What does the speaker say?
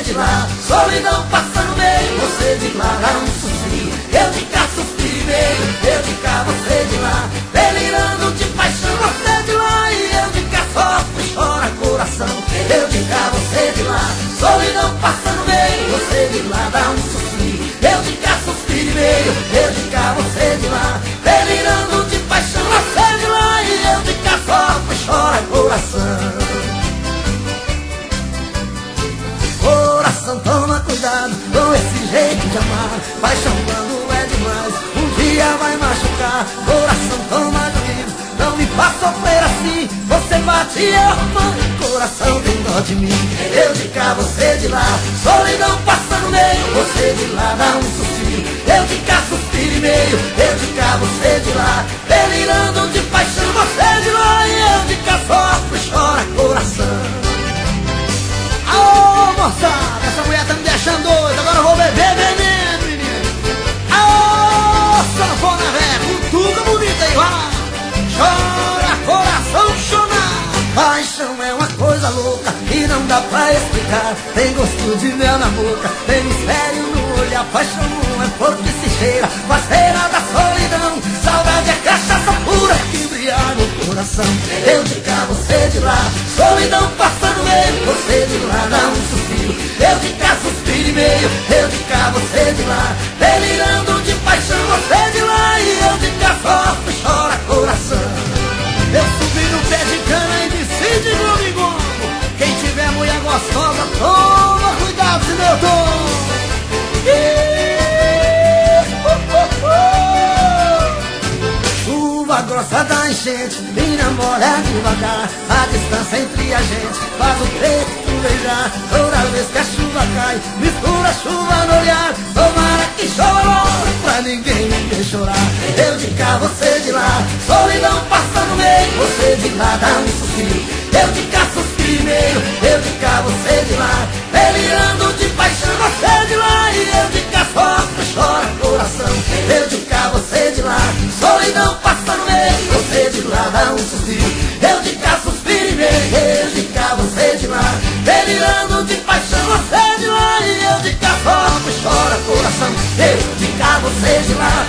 de lá, solidão passa no meio, você de lá dá um suspiro, eu de cá suspiro e meio, eu de cá, você de lá, delirando de paixão, você de lá e eu de cá sofre, chora coração, eu de cá, você de lá, solidão passa no meio, você de lá dá um suspiro, eu de cá suspiro e meio, eu de cá, você de lá, delirando de paixão, você de lá e eu de cá sofre, chora coração. Coração, toma cuidado com esse jeito de amar, paixão quando é demais, um dia vai machucar. Coração, toma juízo, não me faz sofrer assim, você bate e eu arrumo, coração tem dó de mim, eu de cá, você de lá, solidão passa no meio, você de lá dá um suspiro, eu de cá suspiro e meio, eu de cá, você de lá, delirando de paixão, você de lá e eu de cá sofre, chora coração. Ô moçada, essa mulher tá me deixando doido, agora eu vou beber veneno, menino. Ô sanfona velha, com tudo bonito aí, vai. Chora coração, chora. Paixão é uma coisa louca e não dá pra explicar. Tem gosto de mel na boca, tem mistério no olhar. Paixão não é flor que se cheira, parceira da solidão. Saudade é cachaça pura que embriaga o coração. Eu de cá, você de lá, solidão passa no meio, você de lá dá um suspiro, eu de cá suspiro e meio, eu de cá, você de lá, delirando de paixão, você de lá e eu de cá sofre, chora coração. Eu subi no pé de cana e desci de gomigomo, quem tiver mulher gostosa, toma cuidado, se meu tom. Chuva grossa da enchente, me namora devagar, a distância entre a gente faz o peito beijar. Toda vez que a chuva cai, mistura a chuva no olhar, tomara que chore pra ninguém chorar. Eu de cá, você de lá, solidão passa no meio, você de lá dá um suspiro, eu de cá suspiro e meio, eu de cá, você de lá, delirando de paixão, você de lá e eu de cá sofre, chora coração. Eu de cá, você de lá, solidão passa no meio, você de lá dá um suspiro, eu de cá suspiro e meio, eu de cá, você de lá, delirando de paixão, você de lá e eu de cá sofre, chora coração. Eu de cá, você de lá,